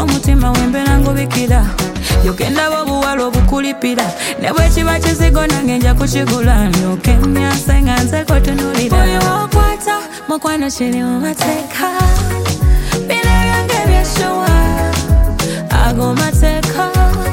mutima wembe nangu bikira yokenda bobuwalo bukulipira nebwe kiba kizigo nange nja kukigula nyokenya senga nze kotunulira oyo okwata mukwano kiri mu mateeka bino byange byeshuwa ago mateeka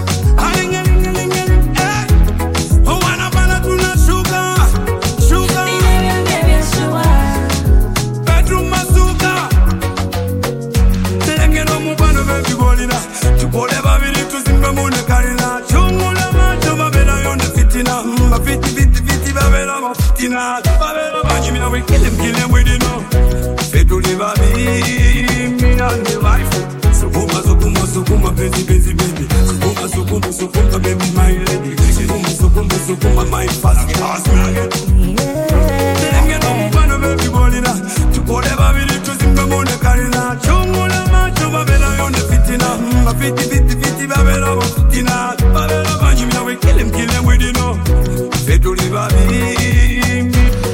We kill him with it now. Fed to live a me and the wife. Sukuma, busy, baby. Sukuma, baby, my lady. Sukuma, my fast man. Them get no fun of everybody now. To whatever we need to sing the moon, the carina. Chungula, Chuma, Bella, on the fitina. 50, Babella, fitina. Babella, we kill him with it now. Fed to live a me.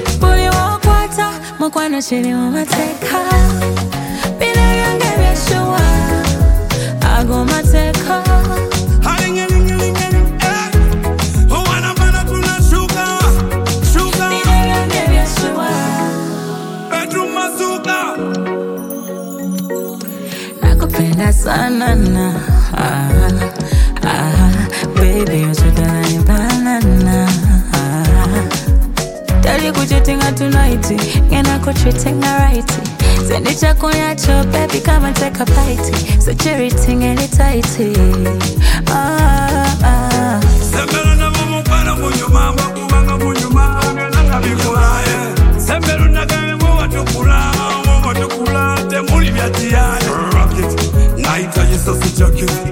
Mukwano kiri mu mateeka bino byange byeshuwa ago mateeka bino byange byeshuwa nakupenda sana na baby usudani banana Tell kuchetinga tonight, ngena kuchetinga right. Send it chako yacho, baby, come and take a bite. So cherry ting any tighty. Sembero na mumu para munyuma, wakubanga munyuma, nanga bikula ye. Sembero na kame mu watukula, te muri vyati ya. Rock it, naita jisa si jacket.